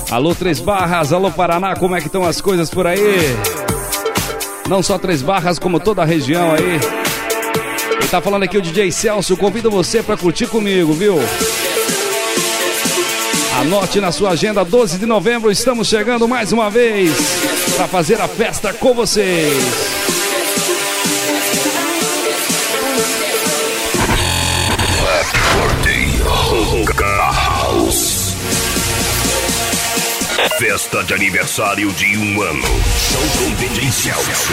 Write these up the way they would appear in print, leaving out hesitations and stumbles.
Alô, Três Barras, alô, Paraná, como é que estão as coisas por aí? Não só Três Barras, como toda a região aí. Quem tá falando aqui é o DJ Celso, convido você pra curtir comigo, viu? Anote na sua agenda, 12 de novembro, estamos chegando mais uma vez pra fazer a festa com vocês. Festa de aniversário de 1 ano. Show com DJ Celso.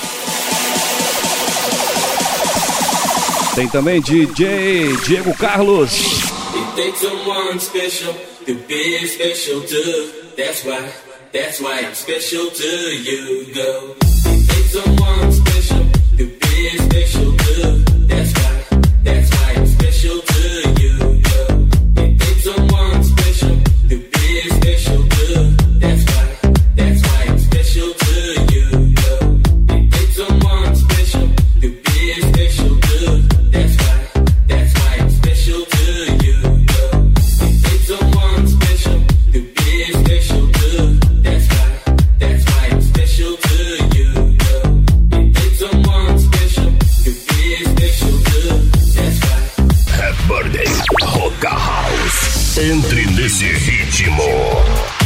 Tem também DJ Diego Carlos. It takes someone special to be special too. That's why I'm special to you, go. It takes someone special to be special too. That's why I'm special to you, go. It takes someone special to be special too. That's why I'm special to you, go. It takes someone special to be special too. That's why I'm special to you, go. It takes someone special to be special too. That's why I'm special to you, go. It takes someone special to be special too. That's why. Happy Birthday Rock House. Entre nesse ritmo.